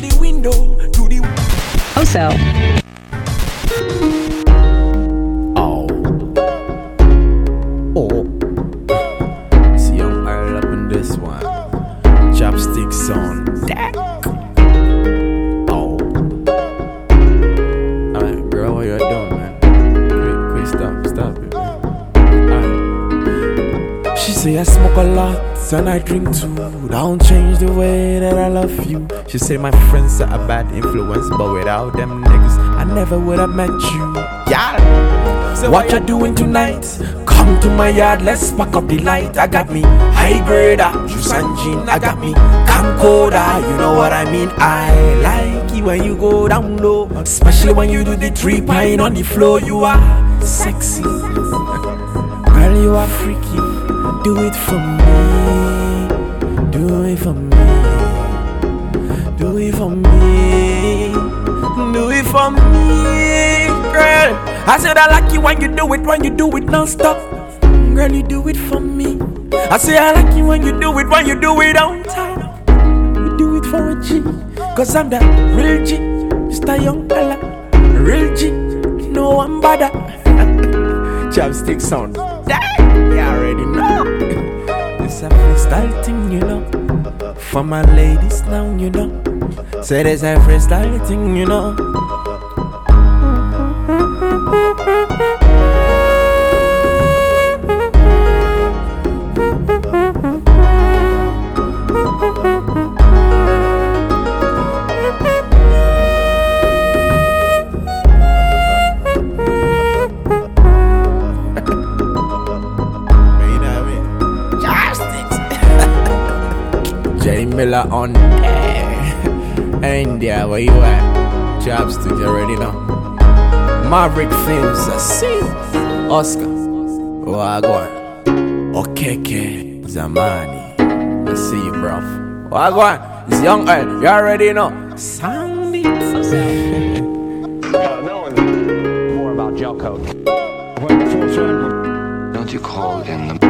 the window to the. Also. Oh. Oh. See young Earl up in this one. Chopsticks on deck. Oh. Alright, girl, what you doing, man? Quick, stop it, man. Alright. She say I smoke a lot and I drink too. Don't change the way that I love you. She say my friends are a bad influence, but without them niggas, I never would have met you. Yeah. So what you doing tonight? Come to my yard, let's spark up the light. I got me high grader, juice and gin. I got me camcorder, you know what I mean. I like it when you go down low, especially when you do the 3 pine on the floor. You are sexy, girl, you are freaky. Do it for me, do it for me, do it for me, do it for me, girl. I said I like you when you do it non-stop. Girl, you do it for me. I say I like you when you do it on time. You do it for a G, cause I'm that real G. Just a young fella, real G. No one bother. Chopstick sound. You already know. It's a freestyle thing, you know. For my ladies now, you know. Say there's a freestyle thing, you know. J Miller on air. India, where you at? Chopsticks, you already know. Maverick Films, I see. Oscar, Wagwan. Okeke, Zamani, I see you, bro. Wagwan, it's Young Earl, you already know. Sound it. Knowing more about gel coat. Don't you call in the...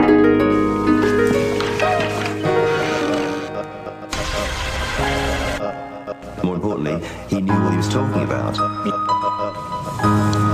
More importantly, he knew what he was talking about.